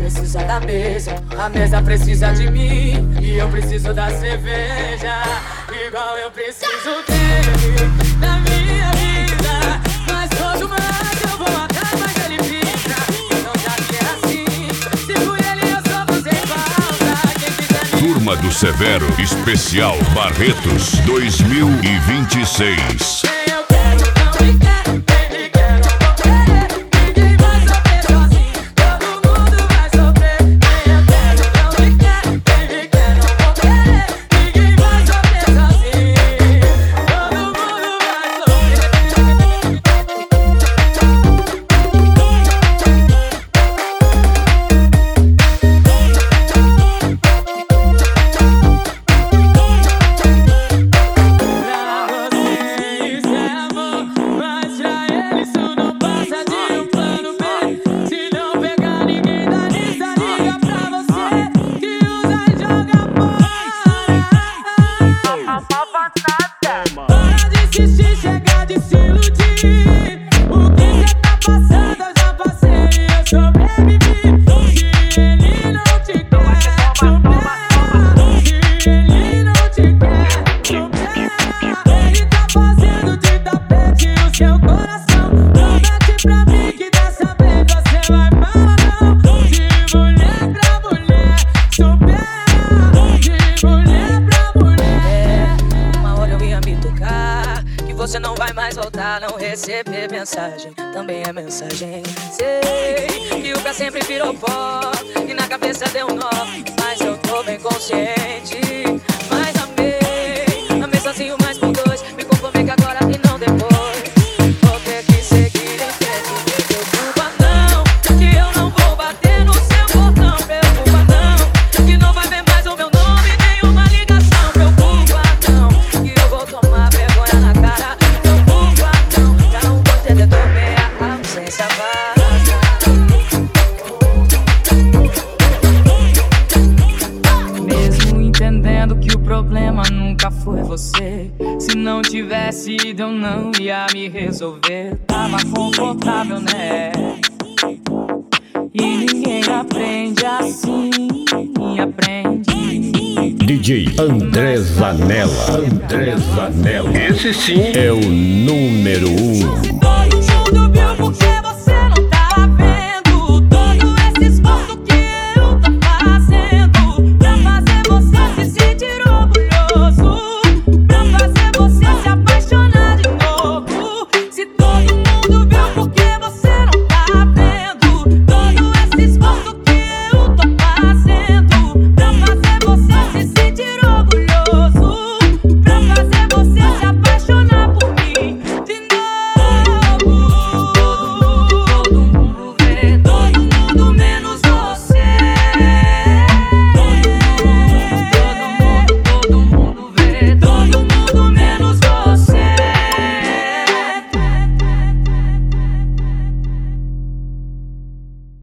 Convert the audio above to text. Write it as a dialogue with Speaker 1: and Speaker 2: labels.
Speaker 1: precisa da mesa, a mesa precisa de mim, e eu preciso da cerveja, igual eu preciso dele na minha vida. Mas quanto mais eu vou atrás, mais ele fica. Então já que é assim, se por ele eu só vou sem falta. Quem quiser me...
Speaker 2: Turma do Severo Especial Barretos 2026.
Speaker 1: Eu quero, não me quer, quem me quer não vou querer. Ninguém vai sofrer sozinho, todo mundo vai sofrer. Eu quero, não me quer, quem me quer não vou querer. Ninguém vai sofrer sozinho, todo mundo vai sofrer. Você não vai mais voltar, não receber mensagem, também é mensagem. Sei que o pra sempre virou pó e na cabeça deu um nó, mas eu tô bem consciente. Mas amei sozinho mais por dois. Me conformei que agora e não depois. Vou ter que seguir em frente. Não preocupa não, que eu não vou bater no seu portão. Preocupa não, que não vai ver mais o meu nome, nenhuma ligação. Preocupa não, que eu vou tomar vergonha na cara. Mesmo entendendo que o problema nunca foi você, se não tivesse ido eu não ia me resolver. Tava confortável, né? E ninguém aprende assim, aprende.
Speaker 3: DJ André Zanella. Esse sim é o número 1.